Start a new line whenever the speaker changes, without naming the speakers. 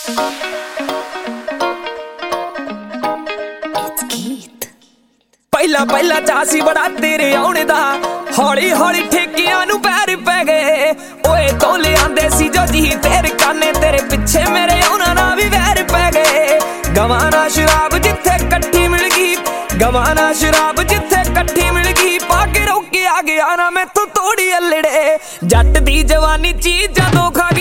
ਪਹਿਲਾ ਪਹਿਲਾ ਚਾਅ ਸੀ ਬੜਾ ਤੇਰੇ ਆਉਣੇ ਦਾ, ਹੌਲੀ ਹੌਲੀ ਠੇਕਿਆਂ ਨੂੰ ਪੈਰ ਪੈ ਗਏ। ਓਏ ਤੋਂ ਲਿਆਂਦੇ ਸੀ ਜੋ ਜੀ ਤੇਰੇ ਕਾਨੇ, ਤੇਰੇ ਪਿੱਛੇ ਮੇਰੇ ਉਹਨਾਂ ਨਾਲ ਵੀ ਵੈਰ ਪੈ ਗਏ। ਗਵਾਨਾ ਸ਼ਰਾਬ ਜਿੱਥੇ ਇਕੱਠੀ ਮਿਲ ਗਈ, ਗਵਾਨਾ ਸ਼ਰਾਬ ਜਿੱਥੇ ਇਕੱਠੀ ਮਿਲ ਗਈ, ਪਾ ਕੇ ਰੋਕਿਆ ਗਿਆ ਨਾ ਮੈਥੋਂ ਤੋੜੀ ਅਲੜੇ। ਜੱਟ ਦੀ ਜਵਾਨੀ ਚੀਜ਼ ਜਦੋਂ ਖਾ